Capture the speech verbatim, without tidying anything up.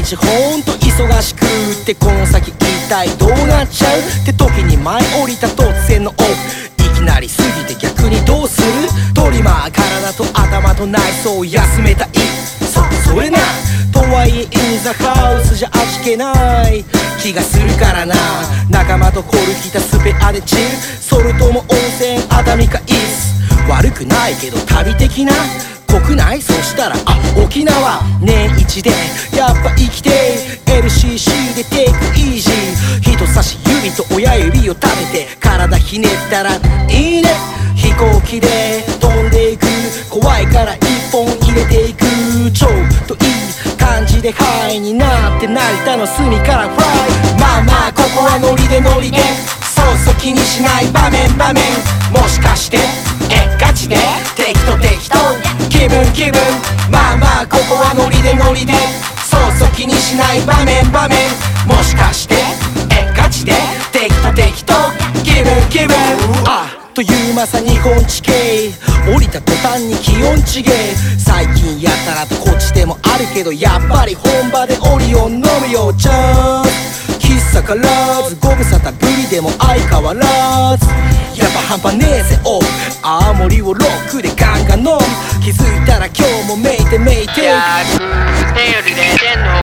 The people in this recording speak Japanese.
日ほんと忙しくってこの先一体どうなっちゃうって時に舞い降りた突然のオフ、いきなり過ぎて逆にどうする、トリマー体と頭と内装を休めたい、そそれなとはいえインザハウスじゃ味気ない気がするからな、仲間とコルヒタスペアでチル、それとも温泉熱海かイース、悪くないけど旅的な国内、そしたらあ沖縄年一でやっぱ生きて エルシーシー でテイクイージー、人差し指と親指を立てて体ひねったらいいね、飛行機で飛んでいく、怖いから一本入れていく、ちょっといい感じでハイになって成田の隅からフライ、まあまあここはノリでノリでそうそう気にしない場面場面、もしかしてえガチで適当適当気分気分、まあまあここはノリでノリでそうそう気にしない場面場面、もしかしてえガチで適当適当気分気分、あというまさ日本地形降りた途端に気温ちげえ、最近やたらとこっちでもあるけどやっぱり本場でオリオン飲むよじゃん、喫茶からずご無沙汰ぶりでも相変わらずやっぱ半端ねえぜお青森をロックでガンガン飲む、気づいたら今日もメイテメイテ、 いやー手よりね天の